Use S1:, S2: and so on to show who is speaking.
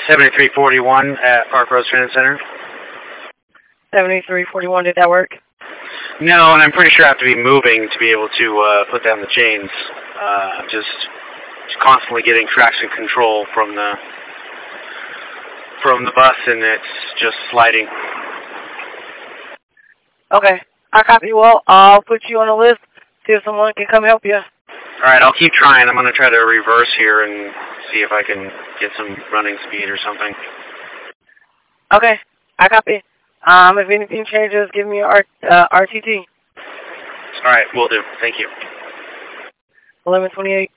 S1: 7341 at Park Rose Transit Center.
S2: 7341, did that work?
S1: No, and I'm pretty sure I have to be moving to be able to put down the chains. Just constantly getting traction control from the bus, and it's just sliding.
S2: Okay, I copy. Well, I'll put you on the list, see if someone can come help you.
S1: All right, I'll keep trying. I'm going to try to reverse here and see if I can get some running speed or something.
S2: Okay, I copy. If anything changes, give me a RTT.
S1: All right, will do. Thank you.
S2: 1128.